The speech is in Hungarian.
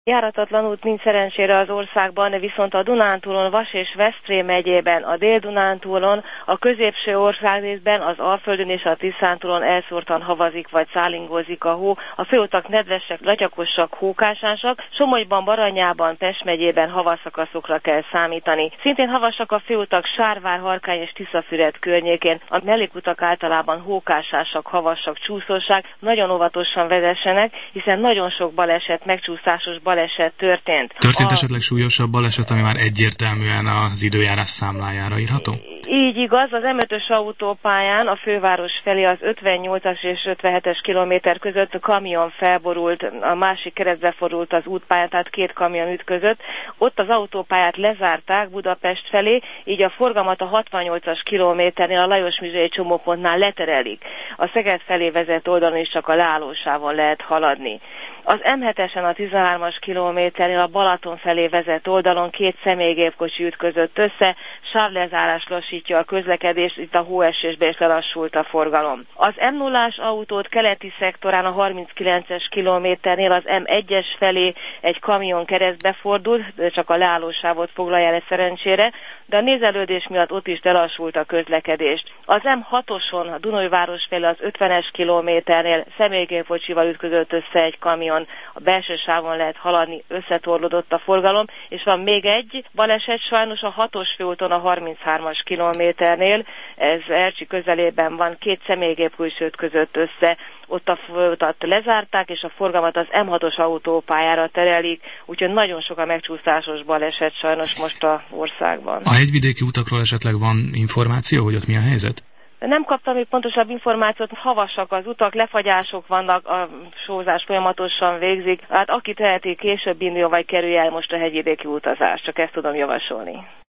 Járatatlan út nincs szerencsére az országban, viszont a Dunántúlon, Vas és Veszprém megyében, a Dél-Dunántúlon, a középső országrészben, az Alföldön és a Tiszántúlon elszórtan havazik vagy szállingózik a hó, a főutak nedvesek, latyakosak, hókásásak, Somogyban, Baranyában, Pest megyében havaszakaszokra kell számítani. Szintén havasak a főutak Sárvár, Harkány és Tiszafüred környékén, a mellékutak általában hókásásak, havasak, csúszósak, nagyon óvatosan vezessenek, hiszen nagyon sok baleset, megcsúszásos baleset történt. Történt esetleg súlyosabb baleset, ami már egyértelműen az időjárás számlájára írható? Így igaz, az M5-ös autópályán a főváros felé az 58-as és 57-es kilométer között kamion felborult, a másik keresztbe fordult az útpályán, tehát két kamion ütközött. Ott az autópályát lezárták Budapest felé, így a forgalmat a 68-as kilométernél, a Lajos Mizsai csomópontnál leterelik. A Szeged felé vezet oldalon is csak a leállósávon lehet haladni. Az M7-esen a 13-as kilométernél a Balaton felé vezet oldalon két személygépkocsi ütközött össze, sávlezárás lassítja a közlekedést, itt a hóesésbe is lelassult a forgalom. Az M0-ás autót keleti szektorán a 39-es kilométernél az M1-es felé egy kamion keresztbe fordult, de csak a leállósávot foglalja el szerencsére, de a nézelődés miatt ott is lelassult a közlekedést. Az M6-oson a Dunajváros felé az 50-es kilométernél személygépkocsival ütközött össze egy kamion, a belső sávon lehet haladni, összetorlódott a forgalom, és van még egy baleset sajnos a 6-os főúton a 33-as kilométernél, ez Ercsi közelében van, két személygépkocsi ütközött össze, ott a főutat lezárták, és a forgalmat az M6-os autópályára terelik, úgyhogy nagyon sok a megcsúszásos baleset sajnos most az országban. A hegyvidéki utakról esetleg van információ, hogy ott mi a helyzet? Nem kaptam még pontosabb információt, havasak az utak, lefagyások vannak, a sózás folyamatosan végzik. Hát aki teheti, később induljon vagy kerülje el most a hegyvidéki utazást, csak ezt tudom javasolni.